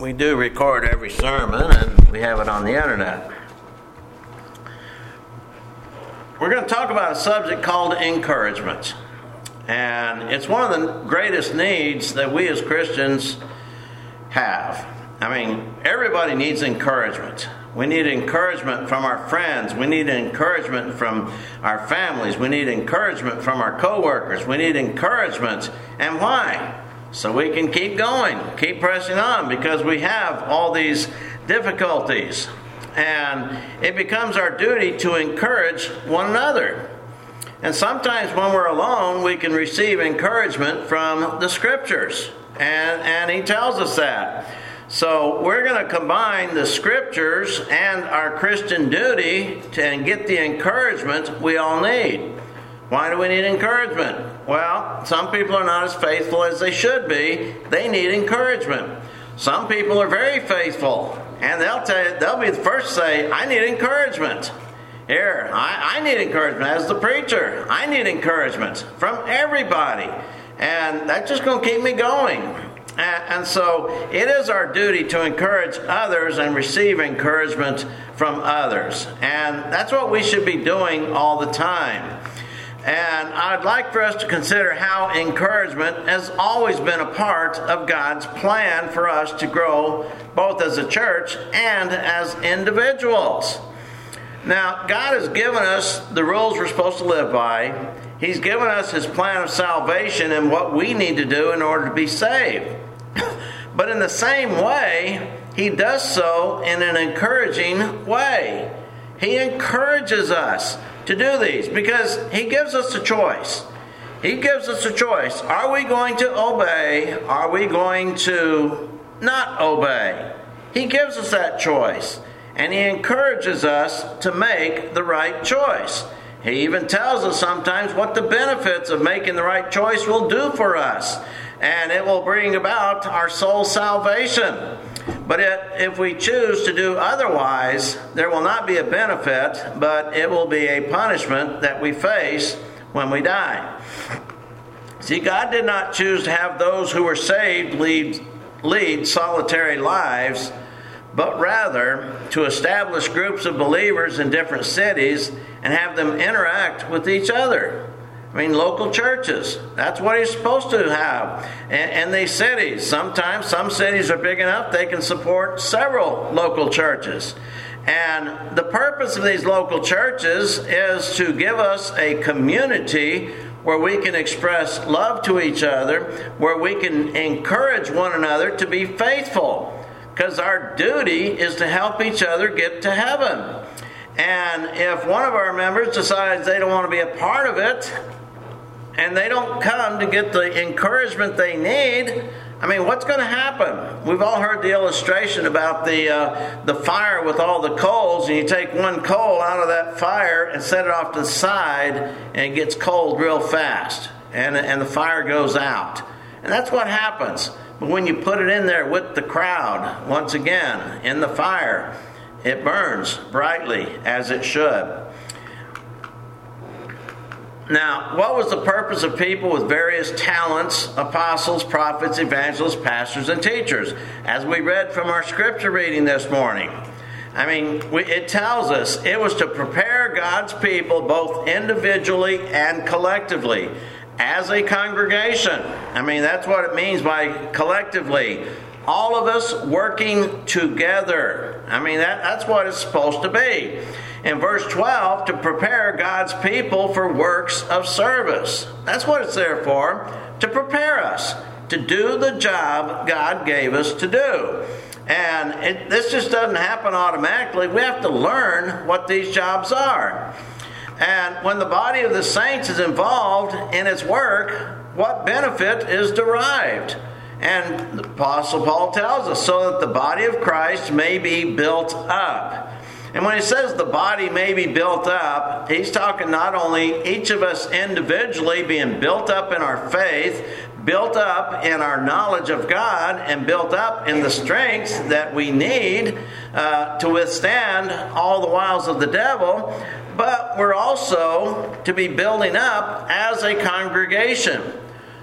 we do record every sermon, and we have it on the internet. We're going to talk about a subject called encouragement. And it's one of the greatest needs that we as Christians have. I mean, everybody needs encouragement. We need encouragement from our friends. We need encouragement from our families. We need encouragement from our co-workers. We need encouragement. And why? So we can keep going, keep pressing on, because we have all these difficulties. And it becomes our duty to encourage one another. And sometimes when we're alone, we can receive encouragement from the Scriptures. And he tells us that. So we're going to combine the Scriptures and our Christian duty and get the encouragement we all need. Why do we need encouragement? Well, some people are not as faithful as they should be. They need encouragement. Some people are very faithful, and they'll be the first to say, I need encouragement. Here, I need encouragement as the preacher. I need encouragement from everybody. And that's just going to keep me going. And so it is our duty to encourage others and receive encouragement from others. And that's what we should be doing all the time. And I'd like for us to consider how encouragement has always been a part of God's plan for us to grow both as a church and as individuals. Now, God has given us the rules we're supposed to live by. He's given us His plan of salvation and what we need to do in order to be saved. But in the same way, He does so in an encouraging way. He encourages us to do these because He gives us a choice. He gives us a choice. Are we going to obey? Are we going to not obey? He gives us that choice. And He encourages us to make the right choice. He even tells us sometimes what the benefits of making the right choice will do for us. And it will bring about our soul salvation. But if we choose to do otherwise, there will not be a benefit, but it will be a punishment that we face when we die. See, God did not choose to have those who were saved lead solitary lives, but rather to establish groups of believers in different cities and have them interact with each other. I mean, local churches. That's what He's supposed to have. And these cities, sometimes some cities are big enough they can support several local churches. And the purpose of these local churches is to give us a community where we can express love to each other, where we can encourage one another to be faithful. Because our duty is to help each other get to heaven. And if one of our members decides they don't want to be a part of it, and they don't come to get the encouragement they need, I mean, what's going to happen? We've all heard the illustration about the fire with all the coals, and you take one coal out of that fire and set it off to the side, and it gets cold real fast, and the fire goes out. And that's what happens. But when you put it in there with the crowd, once again, in the fire, it burns brightly as it should. Now, what was the purpose of people with various talents, apostles, prophets, evangelists, pastors, and teachers? As we read from our scripture reading this morning. I mean, it tells us it was to prepare God's people both individually and collectively. As a congregation. I mean, that's what it means by collectively. All of us working together. I mean, that's what it's supposed to be. In verse 12, to prepare God's people for works of service. That's what it's there for. To prepare us to do the job God gave us to do. And this just doesn't happen automatically. We have to learn what these jobs are. And when the body of the saints is involved in its work, what benefit is derived? And the Apostle Paul tells us, so that the body of Christ may be built up. And when he says the body may be built up, he's talking not only each of us individually being built up in our faith, built up in our knowledge of God, and built up in the strength that we need to withstand all the wiles of the devil, but we're also to be building up as a congregation.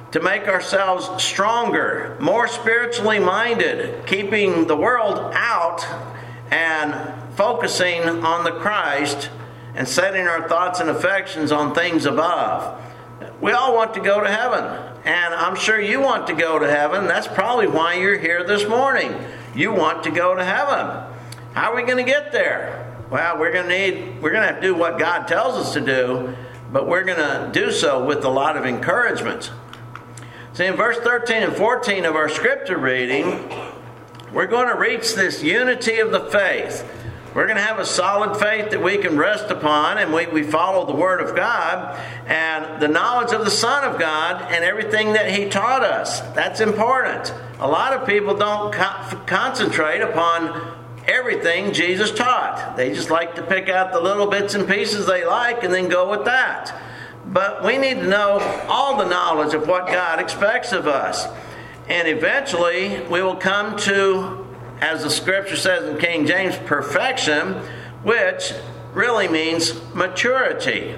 to make ourselves stronger, more spiritually minded, keeping the world out and focusing on the Christ and setting our thoughts and affections on things above. We all want to go to heaven, and I'm sure you want to go to heaven. That's probably why you're here this morning. You want to go to heaven. How are we going to get there? Well, we're going to have to do what God tells us to do, but we're going to do so with a lot of encouragement. See, in verse 13 and 14 of our scripture reading, we're going to reach this unity of the faith. We're going to have a solid faith that we can rest upon, and we follow the Word of God and the knowledge of the Son of God and everything that He taught us. That's important. A lot of people don't concentrate upon everything Jesus taught. They just like to pick out the little bits and pieces they like and then go with that. But we need to know all the knowledge of what God expects of us. And eventually we will come to, as the scripture says in King James, perfection, which really means maturity.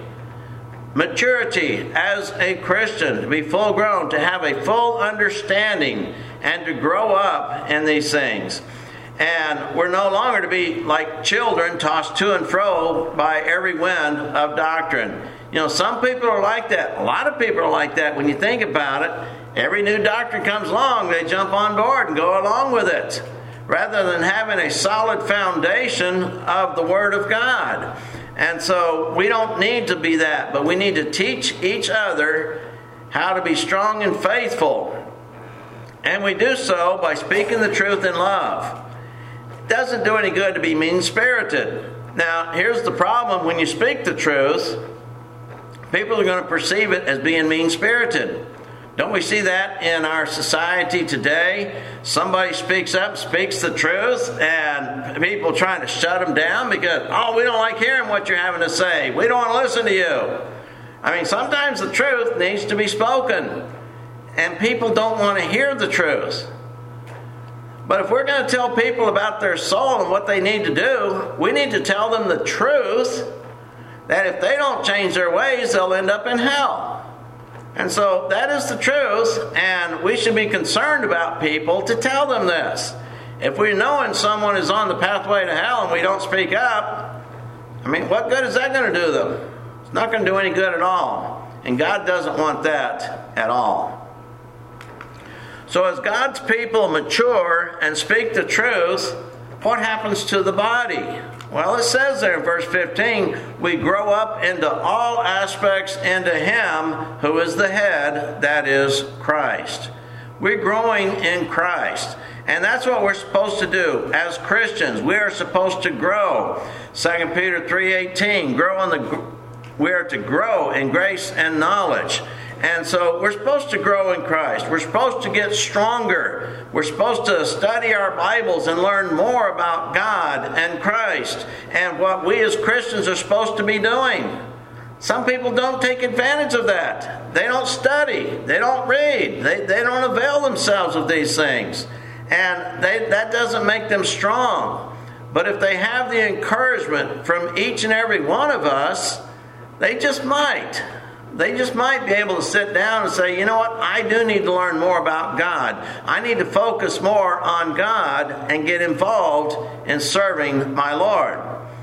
Maturity as a Christian, to be full grown, to have a full understanding and to grow up in these things. And we're no longer to be like children tossed to and fro by every wind of doctrine. You know, some people are like that. A lot of people are like that when you think about it. Every new doctrine comes along, they jump on board and go along with it, rather than having a solid foundation of the Word of God. And so we don't need to be that, but we need to teach each other how to be strong and faithful. And we do so by speaking the truth in love. It doesn't do any good to be mean-spirited. Now, here's the problem. When you speak the truth, people are going to perceive it as being mean-spirited. Don't we see that in our society today? Somebody speaks up, speaks the truth, and people trying to shut them down because, we don't like hearing what you're having to say. We don't want to listen to you. I mean, sometimes the truth needs to be spoken, and people don't want to hear the truth. But if we're going to tell people about their soul and what they need to do, we need to tell them the truth, that if they don't change their ways, they'll end up in hell. And so that is the truth, and we should be concerned about people to tell them this. If we're knowing someone is on the pathway to hell and we don't speak up, I mean, what good is that going to do them? It's not going to do any good at all. And God doesn't want that at all. So as God's people mature and speak the truth, what happens to the body? Well, it says there in verse 15, we grow up into all aspects into Him who is the head, that is Christ. We're growing in Christ. And that's what we're supposed to do as Christians. We are supposed to grow. 2 Peter 3:18, we are to grow in grace and knowledge. And so we're supposed to grow in Christ. We're supposed to get stronger. We're supposed to study our Bibles and learn more about God and Christ and what we as Christians are supposed to be doing. Some people don't take advantage of that. They don't study. They don't read. They don't avail themselves of these things. And that doesn't make them strong. But if they have the encouragement from each and every one of us, they just might. They just might be able to sit down and say, you know what, I do need to learn more about God. I need to focus more on God and get involved in serving my Lord.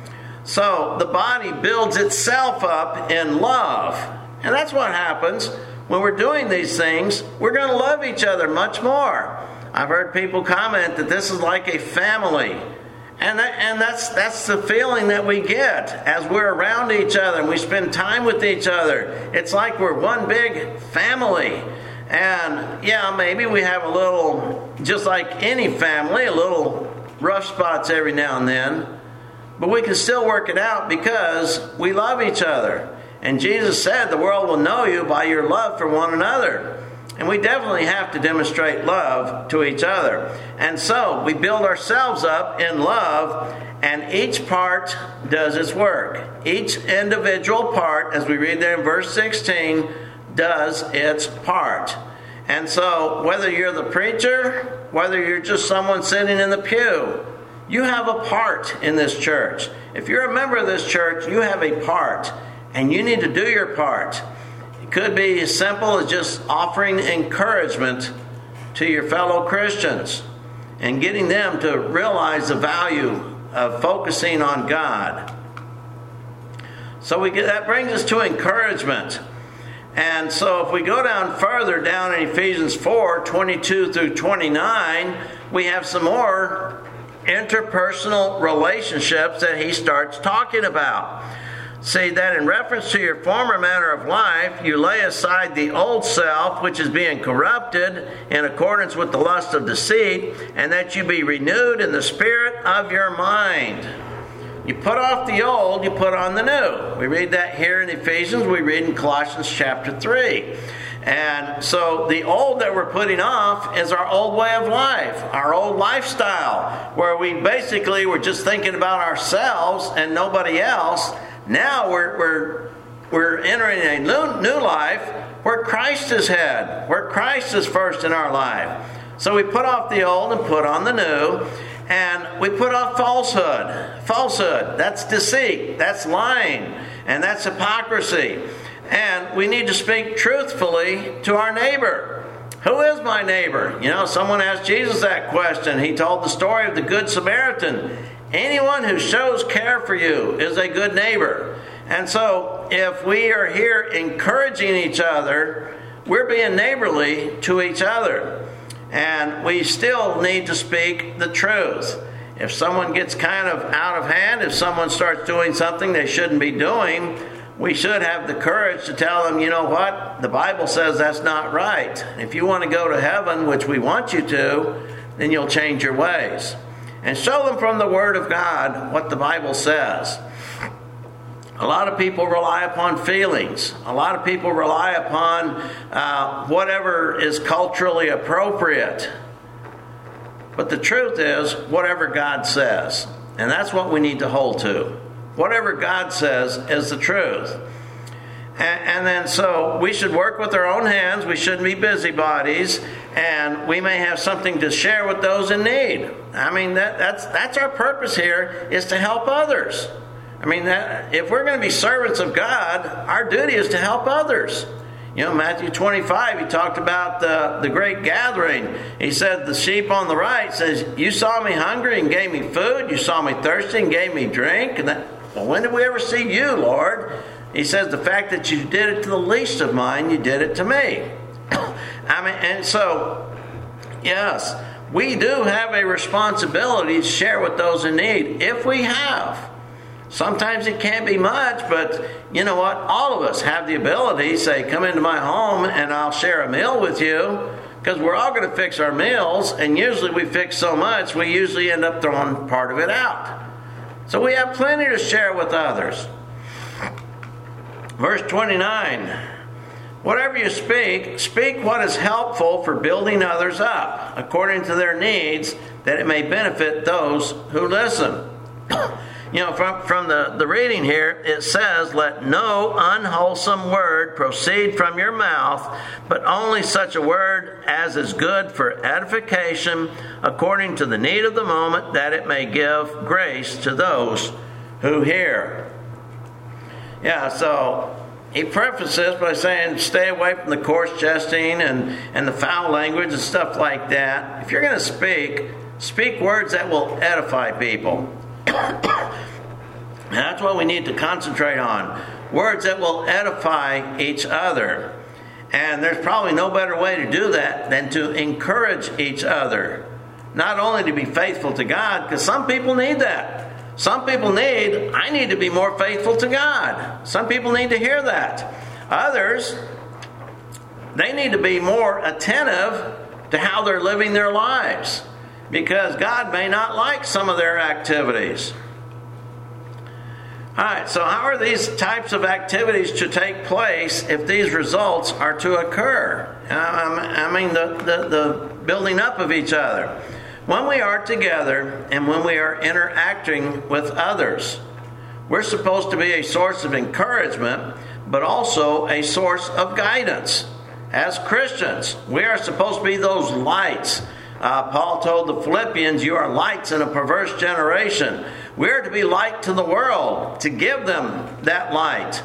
So the body builds itself up in love. And that's what happens when we're doing these things. We're going to love each other much more. I've heard people comment that this is like a family. And that's the feeling that we get as we're around each other and we spend time with each other. It's like we're one big family. And yeah, maybe we have a little, just like any family, a little rough spots every now and then. But we can still work it out because we love each other. And Jesus said the world will know you by your love for one another. And we definitely have to demonstrate love to each other. And so we build ourselves up in love, and each part does its work. Each individual part, as we read there in verse 16, does its part. And so whether you're the preacher, whether you're just someone sitting in the pew, you have a part in this church. If you're a member of this church, you have a part, and you need to do your part. It could be as simple as just offering encouragement to your fellow Christians and getting them to realize the value of focusing on God. So that brings us to encouragement. And so if we go down further, down in Ephesians 4, 22 through 29, we have some more interpersonal relationships that he starts talking about. See that in reference to your former manner of life, you lay aside the old self, which is being corrupted in accordance with the lust of deceit, and that you be renewed in the spirit of your mind. You put off the old, you put on the new. We read that here in Ephesians, we read in Colossians chapter 3. And so the old that we're putting off is our old way of life, our old lifestyle, where we basically were just thinking about ourselves and nobody else. Now we're entering a new life where Christ is head, where Christ is first in our life. So we put off the old and put on the new, and we put off falsehood. Falsehood, that's deceit, that's lying, and that's hypocrisy. And we need to speak truthfully to our neighbor. Who is my neighbor? You know, someone asked Jesus that question. He told the story of the Good Samaritan. Anyone who shows care for you is a good neighbor. And so if we are here encouraging each other, we're being neighborly to each other. And we still need to speak the truth. If someone gets kind of out of hand, if someone starts doing something they shouldn't be doing, we should have the courage to tell them, you know what, the Bible says that's not right. If you want to go to heaven, which we want you to, then you'll change your ways. And show them from the Word of God what the Bible says. A lot of people rely upon feelings. A lot of people rely upon whatever is culturally appropriate. But the truth is, whatever God says. And that's what we need to hold to. Whatever God says is the truth. And then so we should work with our own hands. We shouldn't be busybodies. And we may have something to share with those in need. I mean, that's our purpose here, is to help others. I mean, if we're going to be servants of God, our duty is to help others. You know, Matthew 25, he talked about the great gathering. He said, the sheep on the right says, you saw me hungry and gave me food. You saw me thirsty and gave me drink. And well, when did we ever see you, Lord? He says, the fact that you did it to the least of mine, you did it to me. I mean, and so, yes, we do have a responsibility to share with those in need, if we have. Sometimes it can't be much, but you know what? All of us have the ability to say, come into my home and I'll share a meal with you, because we're all going to fix our meals, and usually we fix so much, we usually end up throwing part of it out. So we have plenty to share with others. Verse 29, whatever you speak, speak what is helpful for building others up, according to their needs, that it may benefit those who listen. You know, from the reading here, it says, let no unwholesome word proceed from your mouth, but only such a word as is good for edification, according to the need of the moment, that it may give grace to those who hear. Yeah, so he prefaces by saying, stay away from the coarse jesting and the foul language and stuff like that. If you're going to speak words that will edify people. And that's what we need to concentrate on. Words that will edify each other. And there's probably no better way to do that than to encourage each other. Not only to be faithful to God, because some people need that. Some people I need to be more faithful to God. Some people need to hear that. Others, they need to be more attentive to how they're living their lives, because God may not like some of their activities. All right, so how are these types of activities to take place if these results are to occur? I mean, the building up of each other. When we are together and when we are interacting with others, we're supposed to be a source of encouragement, but also a source of guidance. As Christians, we are supposed to be those lights. Paul told the Philippians, you are lights in a perverse generation. We're to be light to the world, to give them that light.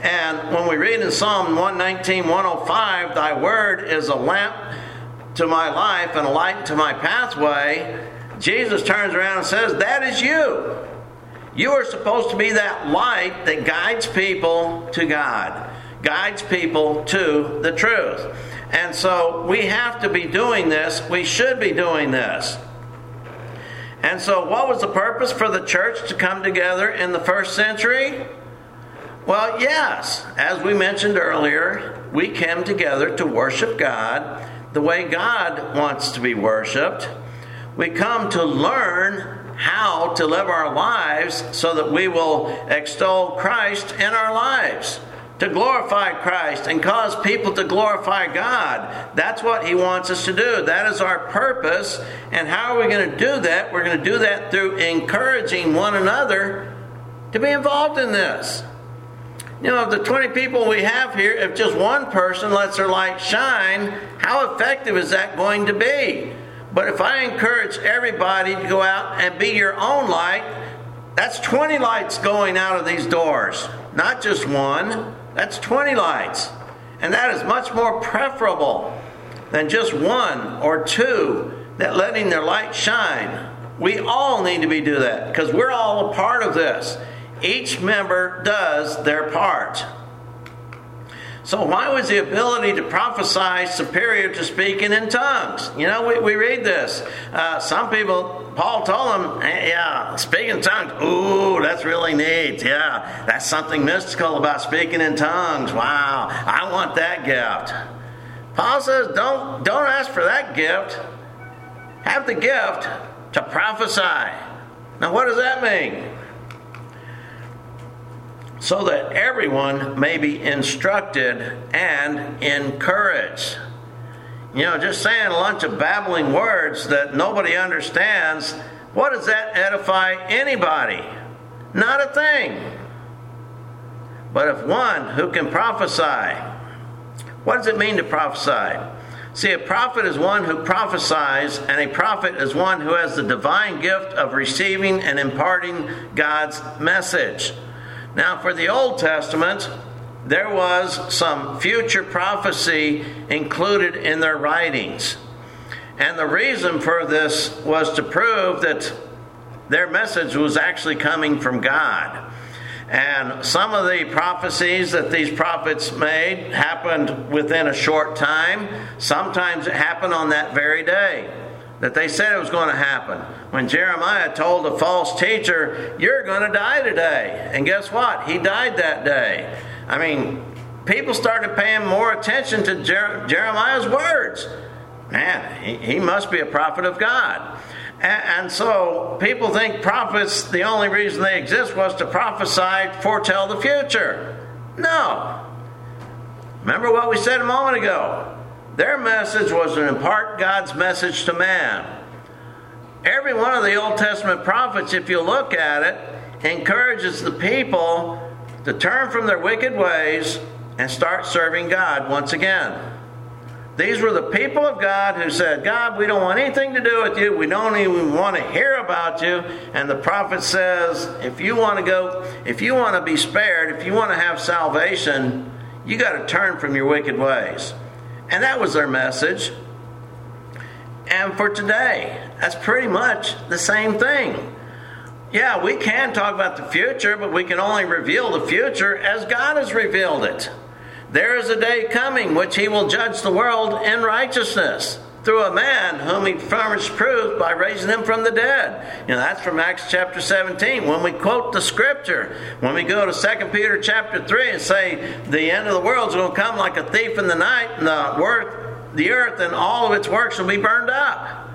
And when we read in Psalm 119, 105, thy word is a lamp to my life and a light to my pathway, Jesus turns around and says, that is you. You are supposed to be that light that guides people to God, guides people to the truth. And so we have to be doing this. We should be doing this. And so what was the purpose for the church to come together in the first century? Well, yes, as we mentioned earlier, we came together to worship God the way God wants to be worshiped. We come to learn how to live our lives so that we will extol Christ in our lives, to glorify Christ and cause people to glorify God. That's what He wants us to do. That is our purpose. And how are we going to do that? We're going to do that through encouraging one another to be involved in this. You know, of the 20 people we have here, if just one person lets their light shine, how effective is that going to be? But if I encourage everybody to go out and be your own light, that's 20 lights going out of these doors. Not just one, that's 20 lights. And that is much more preferable than just one or two that letting their light shine. We all need to be doing that because we're all a part of this. Each member does their part. So why was the ability to prophesy superior to speaking in tongues? You know, we read this. Some people, Paul told them, hey, yeah, speaking in tongues, ooh, that's really neat. Yeah, that's something mystical about speaking in tongues. Wow, I want that gift. Paul says, don't ask for that gift. Have the gift to prophesy. Now, what does that mean? So that everyone may be instructed and encouraged. You know, just saying a bunch of babbling words that nobody understands, what does that edify anybody? Not a thing. But if one who can prophesy, what does it mean to prophesy? See, a prophet is one who prophesies, and a prophet is one who has the divine gift of receiving and imparting God's message. Now, for the Old Testament, there was some future prophecy included in their writings. And the reason for this was to prove that their message was actually coming from God. And some of the prophecies that these prophets made happened within a short time. Sometimes it happened on that very day that they said it was going to happen. When Jeremiah told a false teacher, you're going to die today. And guess what? He died that day. I mean, people started paying more attention to Jeremiah's words. Man, he must be a prophet of God. And so people think prophets, the only reason they exist was to prophesy, foretell the future. No. Remember what we said a moment ago. Their message was to impart God's message to man. Every one of the Old Testament prophets, if you look at it, encourages the people to turn from their wicked ways and start serving God once again. These were the people of God who said, God, we don't want anything to do with you. We don't even want to hear about you. And the prophet says, if you want to be spared, if you want to have salvation, you got to turn from your wicked ways. And that was their message. And for today, that's pretty much the same thing. Yeah, we can talk about the future, but we can only reveal the future as God has revealed it. There is a day coming which He will judge the world in righteousness through a man whom He furnished proof by raising him from the dead. You know, that's from Acts chapter 17. When we quote the scripture, when we go to 2 Peter chapter 3 and say the end of the world is going to come like a thief in the night, and the earth and all of its works will be burned up.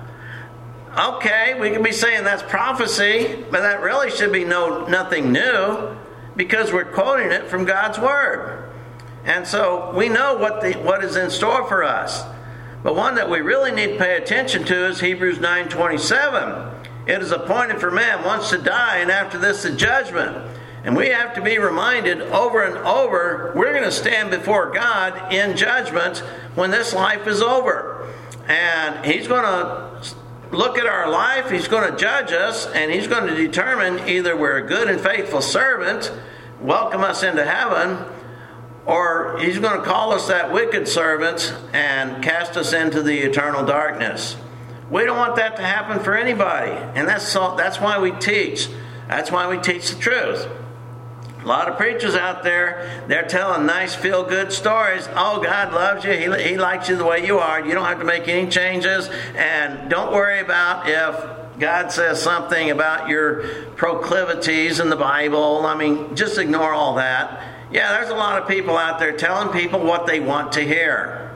Okay, we can be saying that's prophecy, but that really should be nothing new because we're quoting it from God's Word. And so we know what is in store for us. But one that we really need to pay attention to is Hebrews 9:27. It is appointed for man once to die, and after this the judgment. And we have to be reminded over and over, we're going to stand before God in judgment when this life is over. And He's going to look at our life, He's going to judge us, and He's going to determine either we're a good and faithful servant, welcome us into heaven, or he's going to call us that wicked servant and cast us into the eternal darkness. We don't want that to happen for anybody. And that's why we teach. That's why we teach the truth. A lot of preachers out there, they're telling nice feel-good stories. Oh, God loves you. He likes you the way you are. You don't have to make any changes. And don't worry about if God says something about your proclivities in the Bible. I mean, just ignore all that. Yeah, there's a lot of people out there telling people what they want to hear.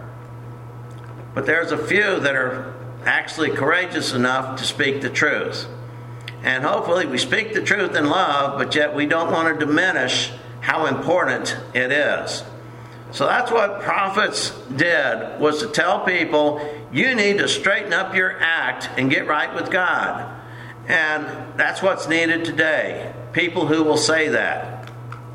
But there's a few that are actually courageous enough to speak the truth. And hopefully we speak the truth in love, but yet we don't want to diminish how important it is. So that's what prophets did, was to tell people, you need to straighten up your act and get right with God. And that's what's needed today. People who will say that.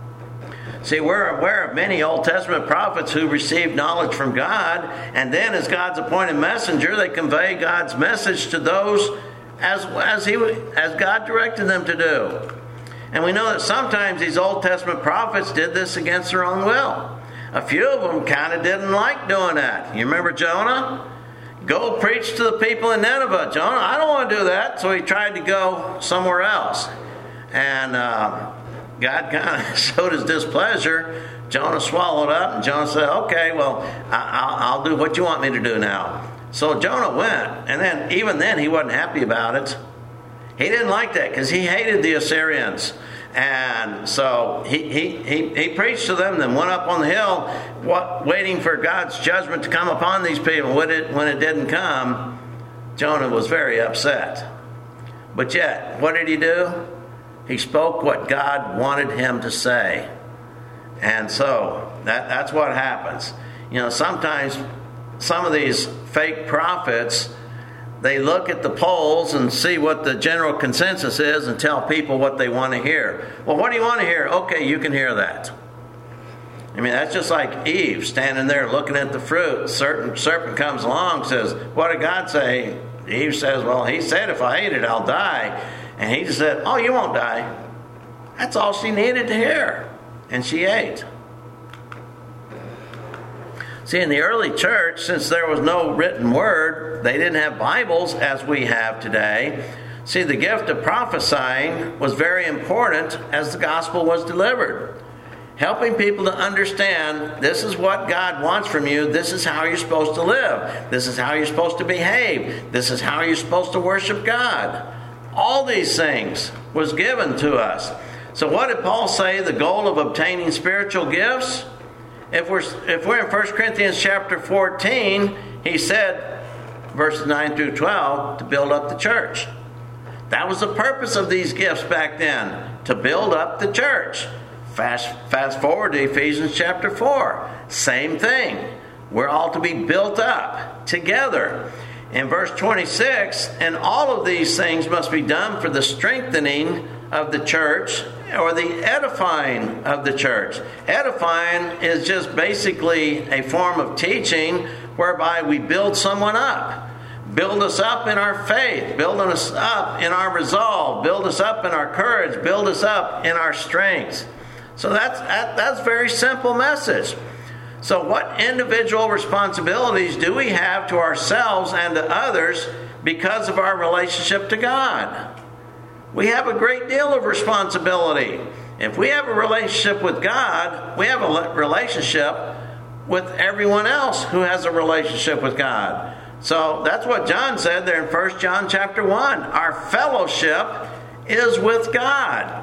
See, we're aware of many Old Testament prophets who received knowledge from God, and then as God's appointed messenger, they convey God's message to those as God directed them to do. And we know that sometimes these Old Testament prophets did this against their own will. A few of them kind of didn't like doing that. You remember Jonah? Go preach to the people in Nineveh. Jonah, I don't want to do that. So he tried to go somewhere else. And God kind of showed his displeasure. Jonah swallowed up, and Jonah said, okay, well, I'll do what you want me to do now. So Jonah went, and then even then he wasn't happy about it. He didn't like that because he hated the Assyrians. And so he preached to them, then went up on the hill waiting for God's judgment to come upon these people. When it didn't come, Jonah was very upset. But yet, what did he do? He spoke what God wanted him to say. And so that's what happens. You know, sometimes some of these fake prophets, they look at the polls and see what the general consensus is and tell people what they want to hear. Well, what do you want to hear? Okay, you can hear that. I mean, that's just like Eve standing there looking at the fruit. A certain serpent comes along and says, what did God say? Eve says, well, he said if I eat it, I'll die. And he just said, oh, you won't die. That's all she needed to hear. And she ate. See, in the early church, since there was no written word, they didn't have Bibles as we have today. See, the gift of prophesying was very important as the gospel was delivered. Helping people to understand this is what God wants from you. This is how you're supposed to live. This is how you're supposed to behave. This is how you're supposed to worship God. All these things was given to us. So what did Paul say the goal of obtaining spiritual gifts? If we're in 1 Corinthians chapter 14, he said, verses 9 through 12, to build up the church. That was the purpose of these gifts back then, to build up the church. Fast forward to Ephesians chapter 4. Same thing. We're all to be built up together. In verse 26, and all of these things must be done for the strengthening of the church, or the edifying of the church. Edifying is just basically a form of teaching whereby we build someone up. Build us up in our faith. Build us up in our resolve. Build us up in our courage. Build us up in our strength. So that's a very simple message. So what individual responsibilities do we have to ourselves and to others because of our relationship to God? We have a great deal of responsibility. If we have a relationship with God, we have a relationship with everyone else who has a relationship with God. So that's what John said there in 1 John chapter 1. Our fellowship is with God.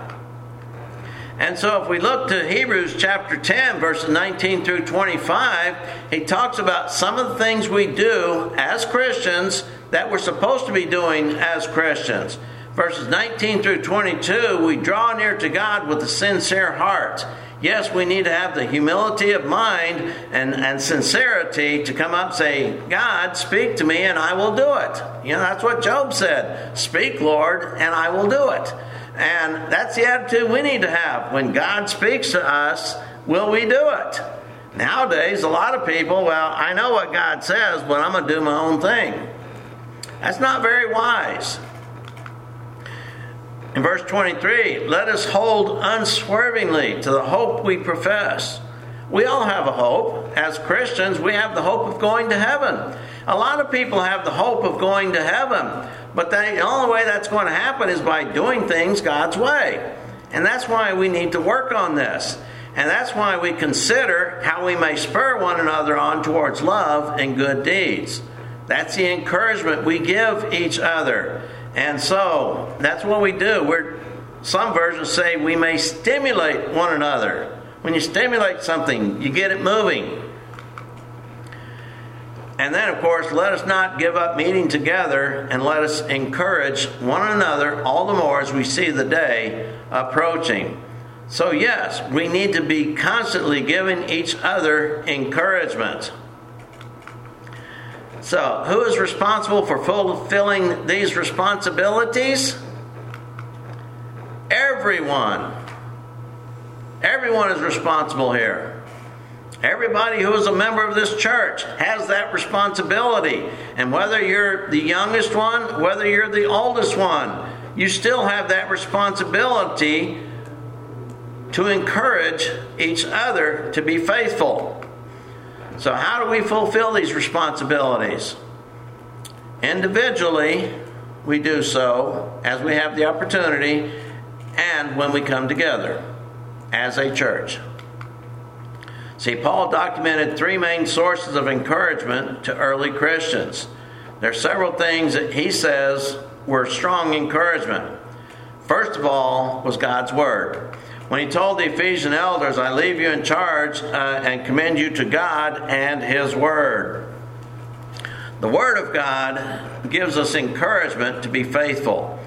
And so if we look to Hebrews chapter 10, verses 19 through 25, he talks about some of the things we do as Christians that we're supposed to be doing as Christians. Verses 19 through 22, we draw near to God with a sincere heart. Yes, we need to have the humility of mind and sincerity to come up and say, God, speak to me and I will do it. You know, that's what Job said. Speak, Lord, and I will do it. And that's the attitude we need to have. When God speaks to us, will we do it? Nowadays, a lot of people, well, I know what God says, but I'm going to do my own thing. That's not very wise. In verse 23, let us hold unswervingly to the hope we profess, We all have a hope. As Christians, we have the hope of going to heaven. A lot of people have the hope of going to heaven, but the only way that's going to happen is by doing things God's way. And that's why we need to work on this. And that's why we consider how we may spur one another on towards love and good deeds. That's the encouragement we give each other. And so, that's what we do. Some versions say we may stimulate one another. When you stimulate something, you get it moving. And then, of course, let us not give up meeting together, and let us encourage one another all the more as we see the day approaching. So yes, we need to be constantly giving each other encouragement. So, who is responsible for fulfilling these responsibilities? Everyone. Everyone is responsible here. Everybody who is a member of this church has that responsibility. And whether you're the youngest one, whether you're the oldest one, you still have that responsibility to encourage each other to be faithful. So how do we fulfill these responsibilities? Individually, we do so as we have the opportunity and when we come together as a church. See, Paul documented 3 main sources of encouragement to early Christians. There are several things that he says were strong encouragement. First of all was God's Word. When he told the Ephesian elders, I leave you in charge and commend you to God and His Word. The Word of God gives us encouragement to be faithful.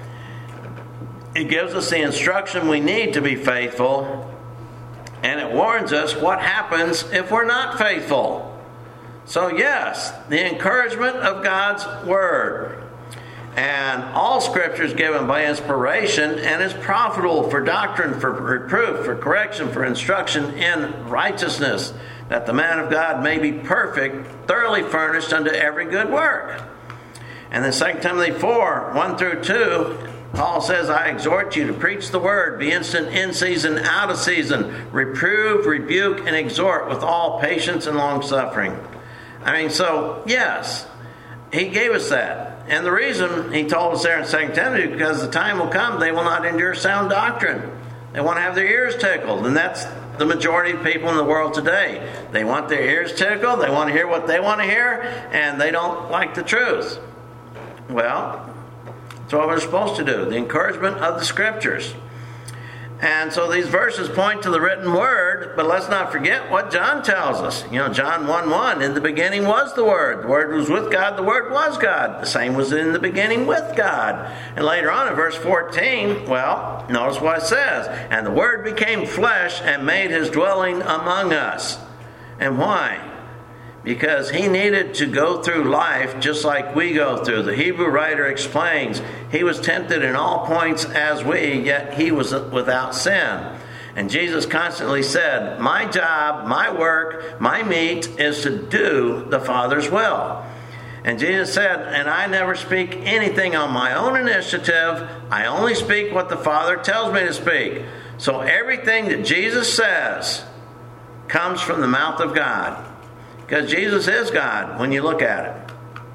It gives us the instruction we need to be faithful, and it warns us what happens if we're not faithful. So yes, the encouragement of God's Word. And all Scripture is given by inspiration and is profitable for doctrine, for reproof, for correction, for instruction in righteousness, that the man of God may be perfect, thoroughly furnished unto every good work. And then 2 Timothy 4, 1 through 2, Paul says, I exhort you to preach the word, be instant in season, out of season, reprove, rebuke, and exhort with all patience and long suffering. So, yes, he gave us that. And the reason he told us there in 2 Timothy, because the time will come, they will not endure sound doctrine. They want to have their ears tickled. And that's the majority of people in the world today. They want their ears tickled, they want to hear what they want to hear, and they don't like the truth. Well, that's what we're supposed to do, the encouragement of the Scriptures. And so these verses point to the written Word, but let's not forget what John tells us. John 1:1, in the beginning was the Word. The Word was with God, the Word was God. The same was in the beginning with God. And later on in verse 14, well, notice what it says. And the Word became flesh and made His dwelling among us. And why? Because He needed to go through life just like we go through. The Hebrew writer explains, He was tempted in all points as we, yet He was without sin. And Jesus constantly said, my job, my work, my meat is to do the Father's will. And Jesus said, and I never speak anything on my own initiative. I only speak what the Father tells me to speak. So everything that Jesus says comes from the mouth of God. Because Jesus is God when you look at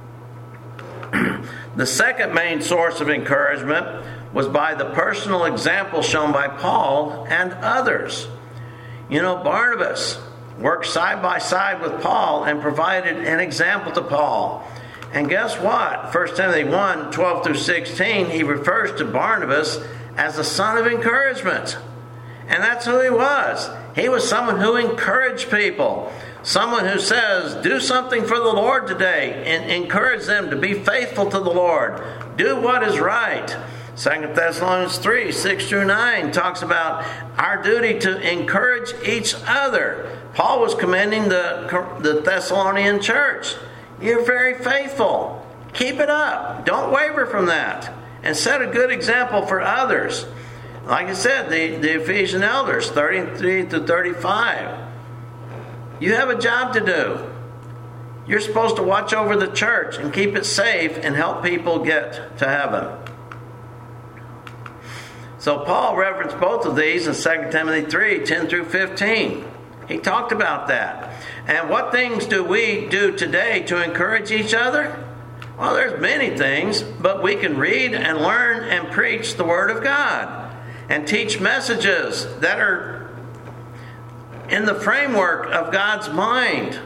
it. The second main source of encouragement was by the personal example shown by Paul and others. Barnabas worked side by side with Paul and provided an example to Paul. And guess what? 1 Timothy 1, 12 through 16, he refers to Barnabas as the son of encouragement. And that's who he was. He was someone who encouraged people. Someone who says, do something for the Lord today, and encourage them to be faithful to the Lord. Do what is right. 2 Thessalonians 3, 6 through 9 talks about our duty to encourage each other. Paul was commending the Thessalonian church. You're very faithful. Keep it up. Don't waver from that. And set a good example for others. Like I said, the Ephesian elders, 33 to 35. You have a job to do. You're supposed to watch over the church and keep it safe and help people get to heaven. So Paul referenced both of these in 2 Timothy 3, 10 through 15. He talked about that. And what things do we do today to encourage each other? Well, there's many things, but we can read and learn and preach the Word of God and teach messages that are in the framework of God's mind.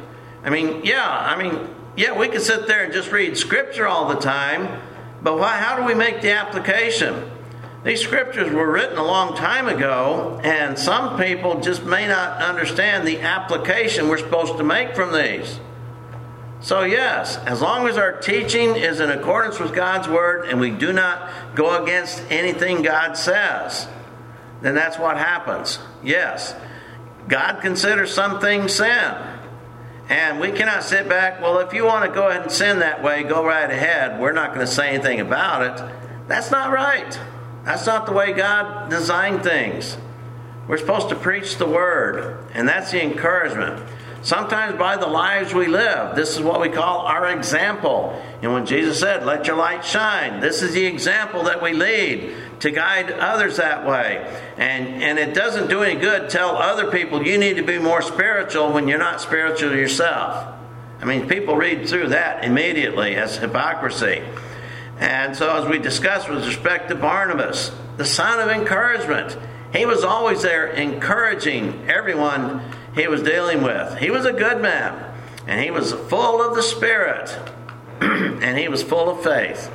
Yeah, we can sit there and just read Scripture all the time, but how do we make the application? These Scriptures were written a long time ago, and some people just may not understand the application we're supposed to make from these. So yes, as long as our teaching is in accordance with God's Word and we do not go against anything God says, then that's what happens. Yes, God considers some things sin. And we cannot sit back, well, if you want to go ahead and sin that way, go right ahead. We're not going to say anything about it. That's not right. That's not the way God designed things. We're supposed to preach the Word, and that's the encouragement. Sometimes by the lives we live, this is what we call our example. And when Jesus said, let your light shine, this is the example that we lead to guide others that way. And it doesn't do any good to tell other people you need to be more spiritual when you're not spiritual yourself. People read through that immediately as hypocrisy. And so as we discussed with respect to Barnabas, the son of encouragement, he was always there encouraging everyone he was dealing with. He was a good man, and he was full of the Spirit, and he was full of faith.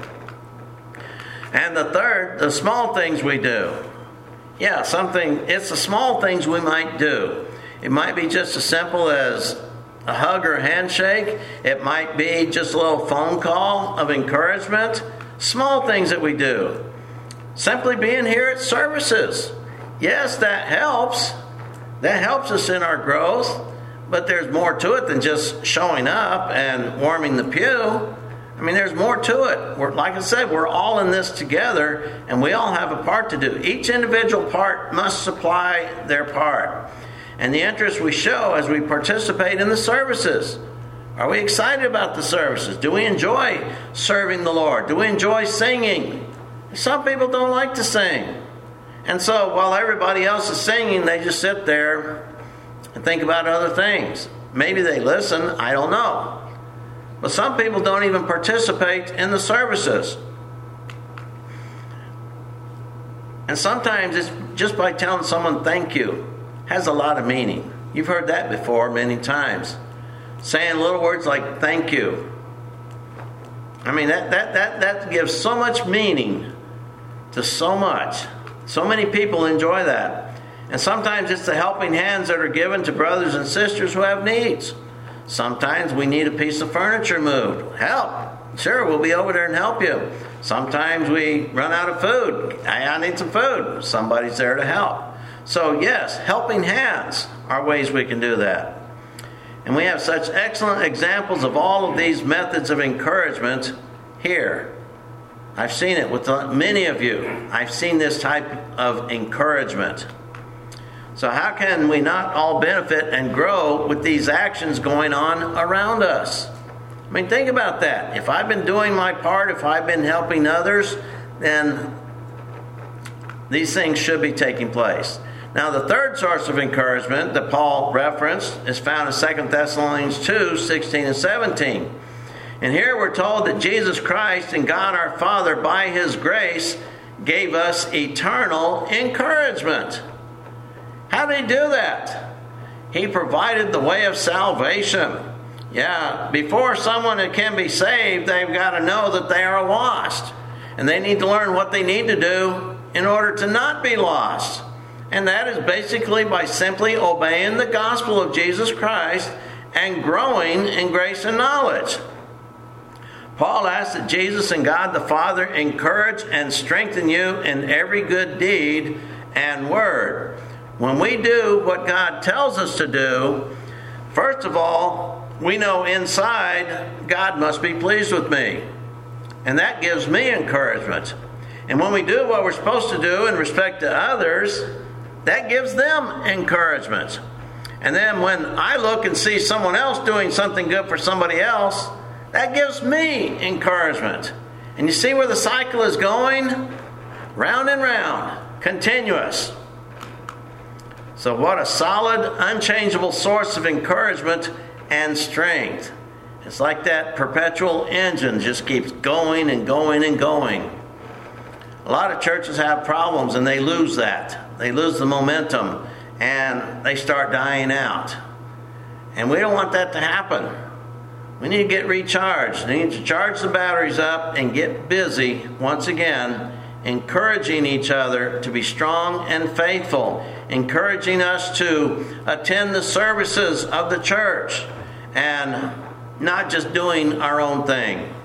And the third, the small things we do. Yeah, it's the small things we might do. It might be just as simple as a hug or a handshake. It might be just a little phone call of encouragement. Small things that we do. Simply being here at services. Yes, that helps. That helps us in our growth. But there's more to it than just showing up and warming the pew. There's more to it. Like I said, we're all in this together, and we all have a part to do. Each individual part must supply their part. And the interest we show as we participate in the services. Are we excited about the services? Do we enjoy serving the Lord? Do we enjoy singing? Some people don't like to sing. And so while everybody else is singing, they just sit there and think about other things. Maybe they listen, I don't know. But some people don't even participate in the services. And sometimes it's just by telling someone thank you has a lot of meaning. You've heard that before many times. Saying little words like thank you. That gives so much meaning to so much. So many people enjoy that. And sometimes it's the helping hands that are given to brothers and sisters who have needs. Sometimes we need a piece of furniture moved. Help. Sure, we'll be over there and help you. Sometimes we run out of food. I need some food. Somebody's there to help. So yes, helping hands are ways we can do that. And we have such excellent examples of all of these methods of encouragement here. I've seen it with many of you. I've seen this type of encouragement. So how can we not all benefit and grow with these actions going on around us? Think about that. If I've been doing my part, if I've been helping others, then these things should be taking place. Now, the third source of encouragement that Paul referenced is found in 2 Thessalonians 2, 16 and 17. And here we're told that Jesus Christ and God our Father, by His grace, gave us eternal encouragement. How did He do that? He provided the way of salvation. Yeah, before someone can be saved, they've got to know that they are lost. And they need to learn what they need to do in order to not be lost. And that is basically by simply obeying the gospel of Jesus Christ and growing in grace and knowledge. Paul asks that Jesus and God the Father encourage and strengthen you in every good deed and word. When we do what God tells us to do, first of all, we know inside God must be pleased with me. And that gives me encouragement. And when we do what we're supposed to do in respect to others, that gives them encouragement. And then when I look and see someone else doing something good for somebody else, that gives me encouragement. And you see where the cycle is going? Round and round. Continuous. So what a solid, unchangeable source of encouragement and strength. It's like that perpetual engine just keeps going and going and going. A lot of churches have problems and they lose that. They lose the momentum and they start dying out. And we don't want that to happen. We need to get recharged. We need to charge the batteries up and get busy once again, encouraging each other to be strong and faithful, encouraging us to attend the services of the church and not just doing our own thing.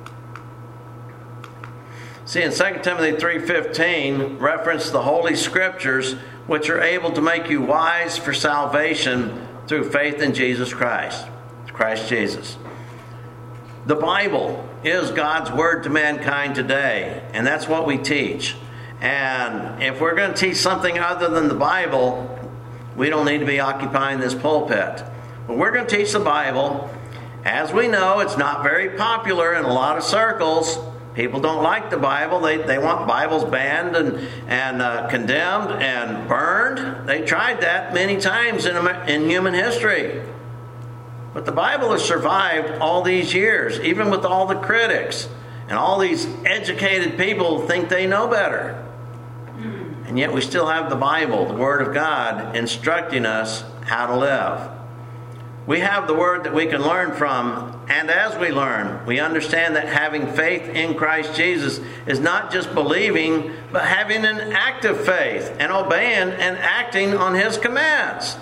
See, in 2 Timothy 3:15, reference the Holy Scriptures, which are able to make you wise for salvation through faith in Jesus Christ, Christ Jesus. The Bible is God's word to mankind today, and that's what we teach. And if we're going to teach something other than the Bible, we don't need to be occupying this pulpit. But we're going to teach the Bible. As we know, it's not very popular in a lot of circles. People don't like the Bible. They want Bibles banned and condemned and burned. They tried that many times in human history. But the Bible has survived all these years, even with all the critics. And all these educated people think they know better. And yet we still have the Bible, the Word of God, instructing us how to live. We have the Word that we can learn from, and as we learn, we understand that having faith in Christ Jesus is not just believing, but having an active faith and obeying and acting on His commands.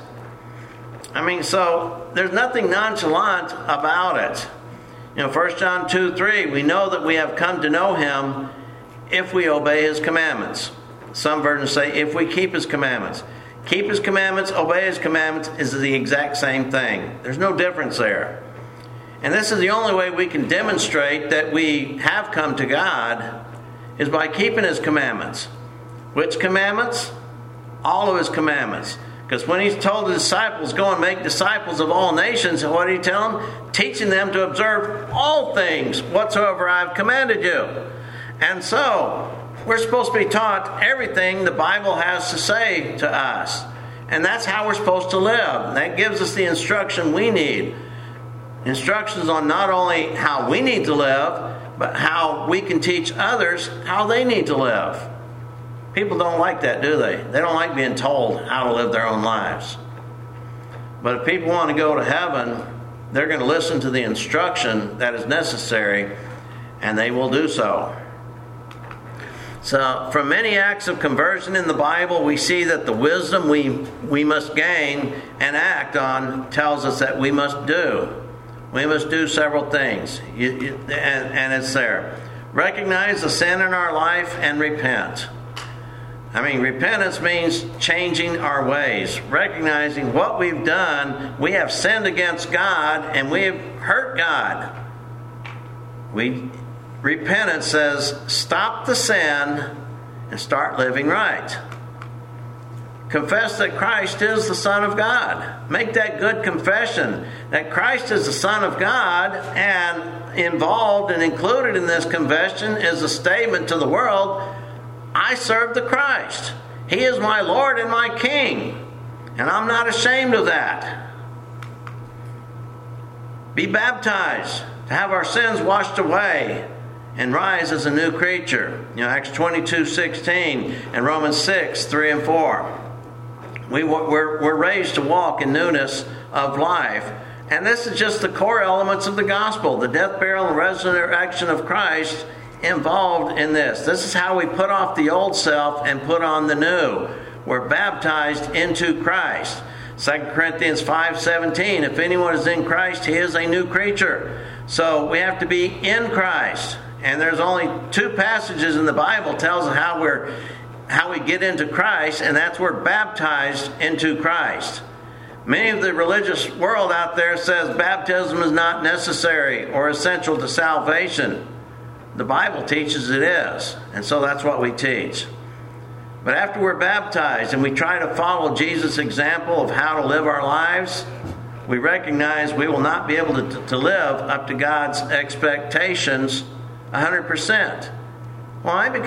So there's nothing nonchalant about it. 1 John 2:3, we know that we have come to know Him if we obey His commandments. Some versions say if we keep His commandments. Keep His commandments, obey His commandments is the exact same thing. There's no difference there. And this is the only way we can demonstrate that we have come to God is by keeping His commandments. Which commandments? All of His commandments. Because when He told the disciples, go and make disciples of all nations, what did He tell them? Teaching them to observe all things whatsoever I have commanded you. And so, we're supposed to be taught everything the Bible has to say to us. And that's how we're supposed to live. And that gives us the instruction we need. Instructions on not only how we need to live, but how we can teach others how they need to live. People don't like that, do they? They don't like being told how to live their own lives. But if people want to go to heaven, they're going to listen to the instruction that is necessary, and they will do so. So, from many acts of conversion in the Bible, we see that the wisdom we must gain and act on tells us that we must do. We must do several things, and it's there. Recognize the sin in our life and repent. Repentance means changing our ways, recognizing what we've done. We have sinned against God and we have hurt God. Repentance says, stop the sin and start living right. Confess that Christ is the Son of God. Make that good confession that Christ is the Son of God, and involved and included in this confession is a statement to the world, I serve the Christ. He is my Lord and my King, and I'm not ashamed of that. Be baptized to have our sins washed away and rise as a new creature. Acts 22:16 and Romans 6:3 and 4. We're raised to walk in newness of life. And this is just the core elements of the gospel. The death, burial, and resurrection of Christ involved in this. This is how we put off the old self and put on the new. We're baptized into Christ. 2 Corinthians 5:17, if anyone is in Christ, he is a new creature. So we have to be in Christ. And there's only 2 passages in the Bible tells us how we get into Christ, and that's we're baptized into Christ. Many of the religious world out there says baptism is not necessary or essential to salvation. The Bible teaches it is, and so that's what we teach. But after we're baptized and we try to follow Jesus' example of how to live our lives, we recognize we will not be able to live up to God's expectations 100%. Why? Because we're human. We still make mistakes, but you know what?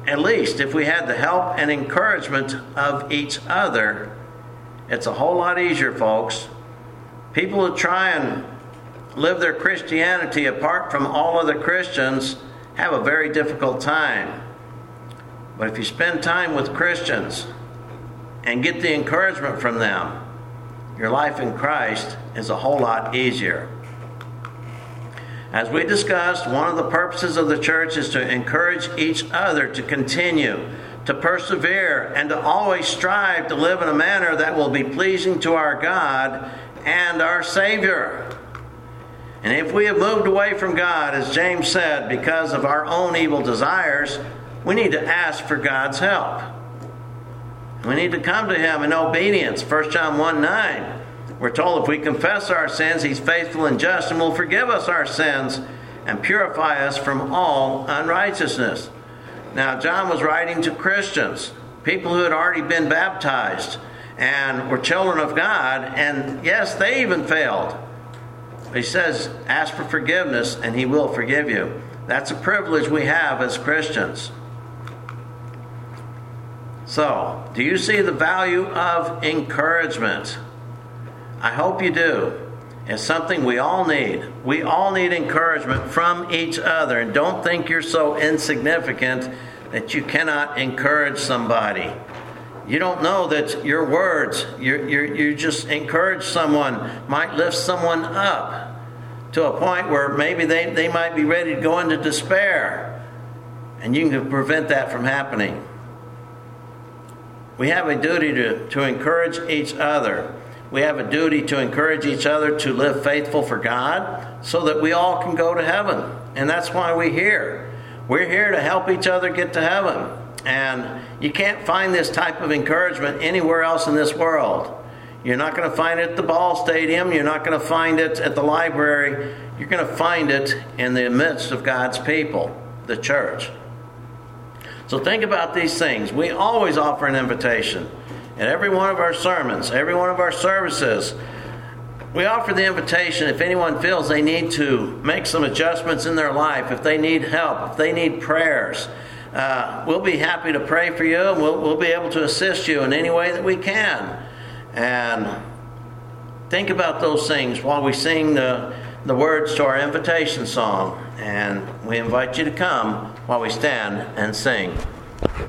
at least if we had the help and encouragement of each other, it's a whole lot easier, folks. People who try and live their Christianity apart from all other Christians have a very difficult time. But if you spend time with Christians and get the encouragement from them, your life in Christ is a whole lot easier. As we discussed, one of the purposes of the church is to encourage each other to continue, to persevere, and to always strive to live in a manner that will be pleasing to our God and our Savior. And if we have moved away from God, as James said, because of our own evil desires, we need to ask for God's help. We need to come to Him in obedience. 1 John 1:9. We're told if we confess our sins, He's faithful and just and will forgive us our sins and purify us from all unrighteousness. Now, John was writing to Christians, people who had already been baptized and were children of God, and yes, they even failed. He says, ask for forgiveness and He will forgive you. That's a privilege we have as Christians. So, do you see the value of encouragement? I hope you do. It's something we all need. We all need encouragement from each other. And don't think you're so insignificant that you cannot encourage somebody. You don't know that your words, you just encourage someone, might lift someone up to a point where maybe they might be ready to go into despair. And you can prevent that from happening. We have a duty to encourage each other. We have a duty to encourage each other to live faithful for God so that we all can go to heaven. And that's why we're here. We're here to help each other get to heaven. And you can't find this type of encouragement anywhere else in this world. You're not going to find it at the ball stadium. You're not going to find it at the library. You're going to find it in the midst of God's people, the church. So think about these things. We always offer an invitation. At every one of our sermons, every one of our services, we offer the invitation if anyone feels they need to make some adjustments in their life, if they need help, if they need prayers. We'll be happy to pray for you, and we'll be able to assist you in any way that we can. And think about those things while we sing the words to our invitation song. And we invite you to come while we stand and sing.